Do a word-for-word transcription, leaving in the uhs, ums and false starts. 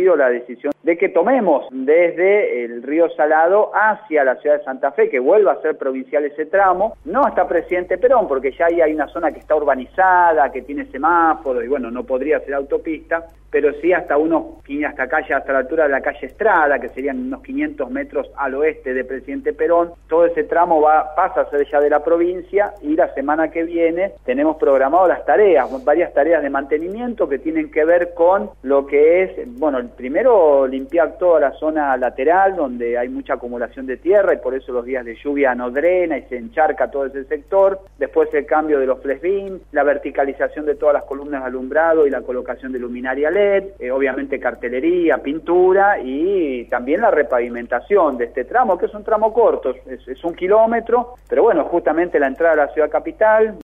sido la decisión de que tomemos desde el río Salado hacia la ciudad de Santa Fe, que vuelva a ser provincial ese tramo, no hasta Presidente Perón, porque ya ahí hay una zona que está urbanizada, que tiene semáforos, y bueno, no podría ser autopista, pero sí hasta unos, hasta calle, hasta la altura de la calle Estrada, que serían unos quinientos metros al oeste de Presidente Perón. Todo ese tramo va, pasa a ser ya de la provincia, y la semana que viene tenemos programado las tareas, varias tareas de mantenimiento que tienen que ver con lo que es, bueno, el primero limpiar toda la zona lateral, donde hay mucha acumulación de tierra, y por eso los días de lluvia no drena y se encharca todo ese sector. Después el cambio de los flash beam, la verticalización de todas las columnas de alumbrado y la colocación de luminaria L E D, eh, obviamente cartelería, pintura, y también la repavimentación de este tramo, que es un tramo corto, es, es un kilómetro, pero bueno, justamente la entrada a la ciudad capital,